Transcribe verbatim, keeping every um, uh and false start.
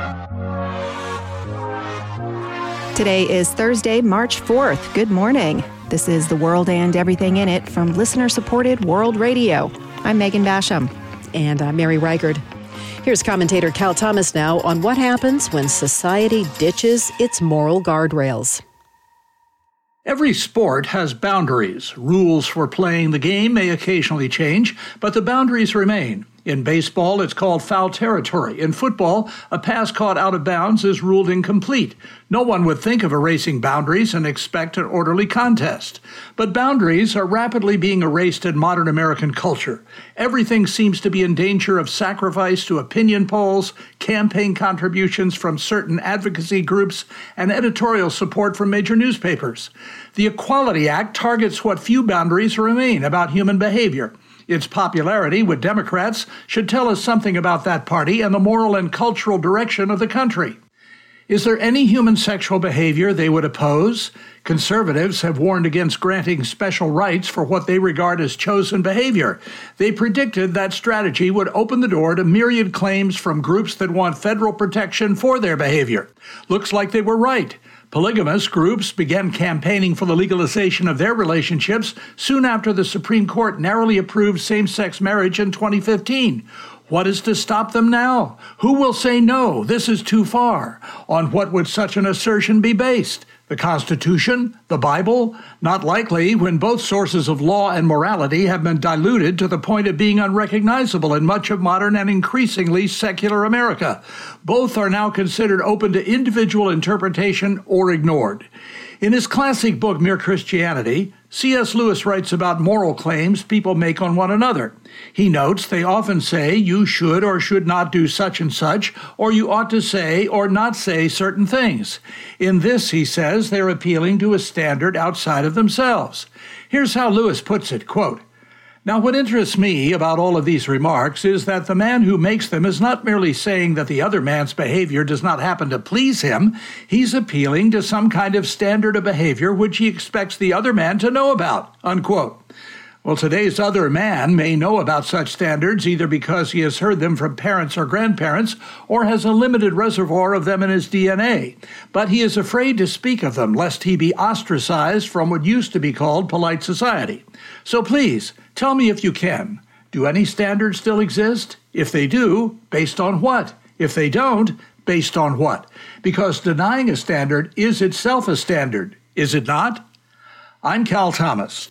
Today is Thursday, March fourth. Good morning. This is The World and Everything in It from listener-supported World Radio. I'm Megan Basham. And I'm Mary Reichard. Here's commentator Cal Thomas now on what happens when society ditches its moral guardrails. Every sport has boundaries. Rules for playing the game may occasionally change, but the boundaries remain. In baseball, it's called foul territory. In football, a pass caught out of bounds is ruled incomplete. No one would think of erasing boundaries and expect an orderly contest. But boundaries are rapidly being erased in modern American culture. Everything seems to be in danger of sacrifice to opinion polls, campaign contributions from certain advocacy groups, and editorial support from major newspapers. The Equality Act targets what few boundaries remain about human behavior. Its popularity with Democrats should tell us something about that party and the moral and cultural direction of the country. Is there any human sexual behavior they would oppose? Conservatives have warned against granting special rights for what they regard as chosen behavior. They predicted that strategy would open the door to myriad claims from groups that want federal protection for their behavior. Looks like they were right. Polygamous groups began campaigning for the legalization of their relationships soon after the Supreme Court narrowly approved same-sex marriage in twenty fifteen. What is to stop them now? Who will say no, this is too far? On what would such an assertion be based? The Constitution? The Bible? Not likely, when both sources of law and morality have been diluted to the point of being unrecognizable in much of modern and increasingly secular America. Both are now considered open to individual interpretation or ignored. In his classic book, Mere Christianity, C S Lewis writes about moral claims people make on one another. He notes they often say you should or should not do such and such, or you ought to say or not say certain things. In this, he says, they're appealing to a standard outside of themselves. Here's how Lewis puts it, quote, "Now, what interests me about all of these remarks is that the man who makes them is not merely saying that the other man's behavior does not happen to please him. He's appealing to some kind of standard of behavior which he expects the other man to know about," unquote. Well, today's other man may know about such standards either because he has heard them from parents or grandparents or has a limited reservoir of them in his D N A. But he is afraid to speak of them lest he be ostracized from what used to be called polite society. So please, tell me if you can. Do any standards still exist? If they do, based on what? If they don't, based on what? Because denying a standard is itself a standard, is it not? I'm Cal Thomas.